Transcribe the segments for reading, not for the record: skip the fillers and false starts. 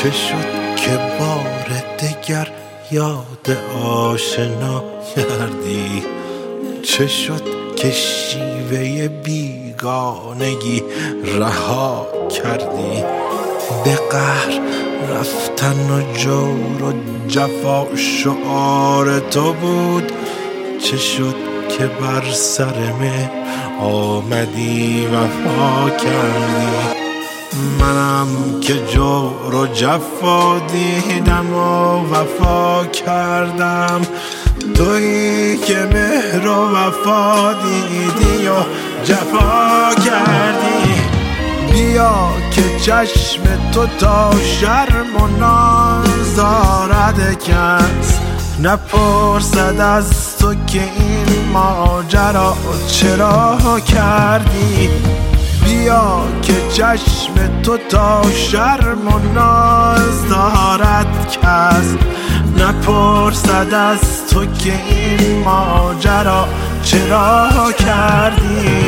چه شد که بار دگر یاد آشنا کردی؟ چه شد که شیوه بیگانگی رها کردی؟ به قهر رفتن و جور و جفا شعار تو بود. چه شد که بر سر مهر آمدی وفا کردی؟ منم که جور و جفا دیدم و وفا کردم، تویی که مهر و وفا دیدی و جفا کردی. بیا که چشم تو تا شرم و نازارد کس نپرسد از تو که این ماجرا چرا کردی. بیا که چشم تو تا شرم و ناز دارد کس نپرسد از تو که این ماجرا چرا کردی.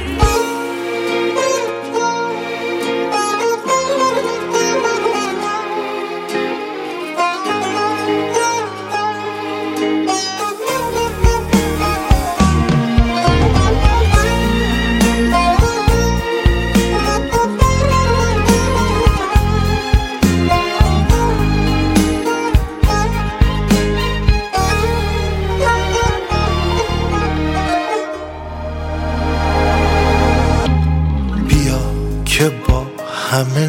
که با همه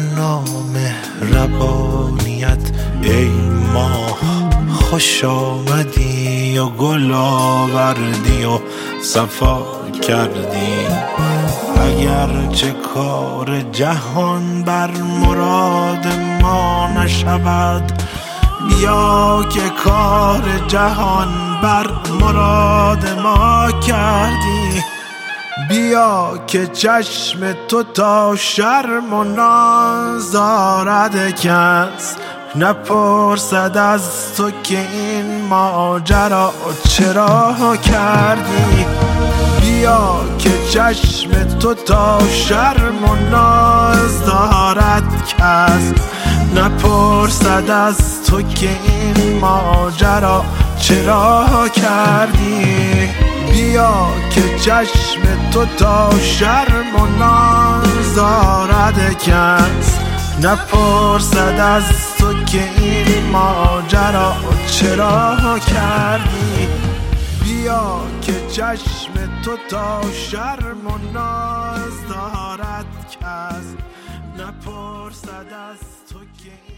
نامهربانیت ای ماه خوش آمدی و گل آوردی و صفا کردی. اگر چه کار جهان بر مراد ما نشود، بیا که کار جهان بر مراد ما کردی. بیا که چشم تو تا شرم و ناز دارد کس نپرسد از تو که این ماجرا چرا کردی. بیا که چشم تو تا شرم و ناز دارد کس نپرسد از تو که این ماجرا چرا کردی. بیا که چشم تو تا شرم و ناز دارد کس نپرسد از تو که این ماجرا چرا کردی. بیا که چشم تو تا شرم و ناز دارد کس نپرسد از تو که